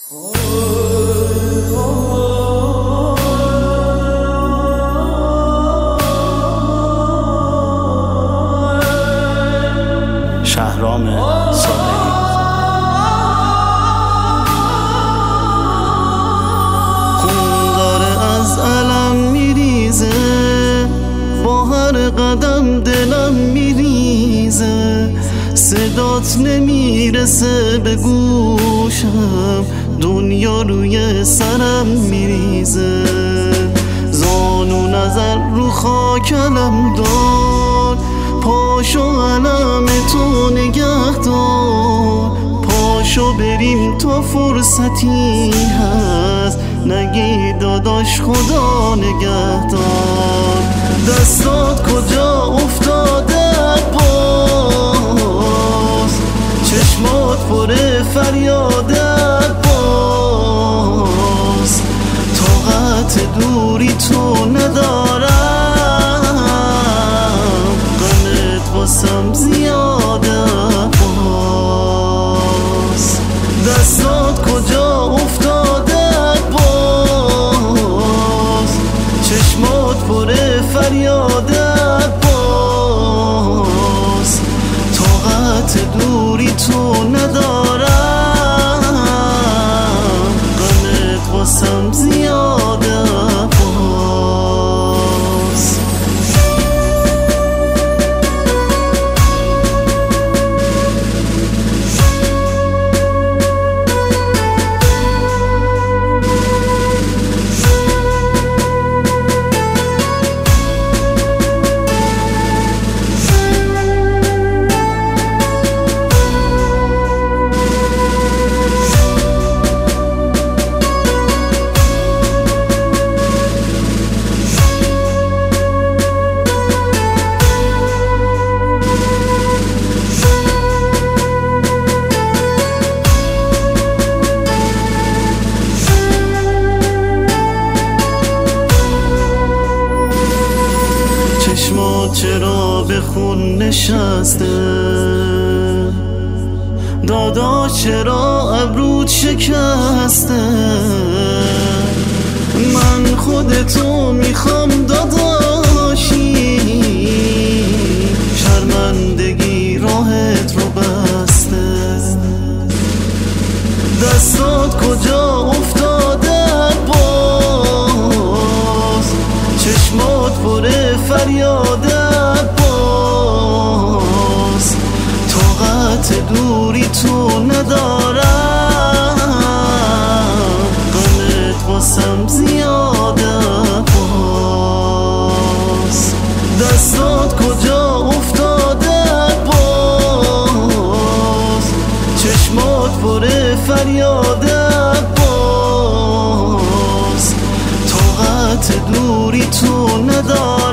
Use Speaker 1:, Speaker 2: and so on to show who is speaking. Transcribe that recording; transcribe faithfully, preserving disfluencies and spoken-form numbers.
Speaker 1: شهرام صالحی. خون داره از علم میریزه، با هر قدم دلم میریزه، صدات نمیرسه به گوشم، دنیا روی سرم میریزه. زانو نظر رو خاکلم دار، پاشو علم تو نگه دار، پاشو بریم تا فرصتی هست، نگی داداش خدا نگه دار. دستات کجا افتاده باز، چشمات پر فریاده باز، طاقت دوری تو ندارم، غمت واسم زیاده باز. دستات کجا افتاده باز، چشمات پر فریاده باز، طاقت دوری تو ندارم، غمت واسم زیاده باز. چشمات چرا به خون نشسته، داداش چرا ابروت شکسته، من خودتو میخوام داداشی، شرمندگی راحت رو بسته. دستات کجا افتاده باز، چشمات پر فریاده باز، طاقت دوری تو ندارم، غمت واسم زیاده باز. دستات کجا افتاده باز، چشمات پر فریاده باز، طاقت دوری تو ندارم،